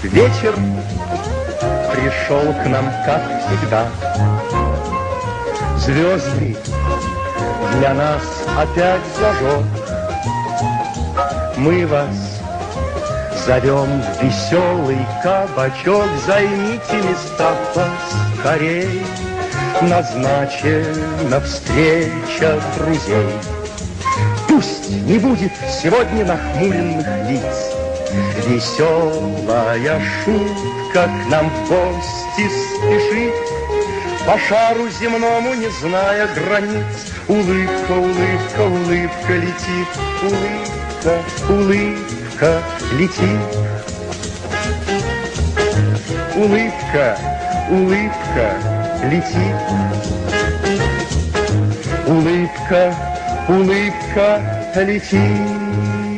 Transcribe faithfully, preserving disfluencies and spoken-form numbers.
Вечер пришел к нам, как всегда. Звезды для нас опять зажег. Мы вас зовем в веселый кабачок. Займите места поскорей. Назначена встреча друзей. Пусть не будет сегодня нахмуренных лиц. Веселая шутка к нам в гости спешит. По шару земному, не зная границ, улыбка, улыбка, улыбка летит. Улыбка, улыбка летит. Улыбка, улыбка летит. Улыбка, улыбка летит.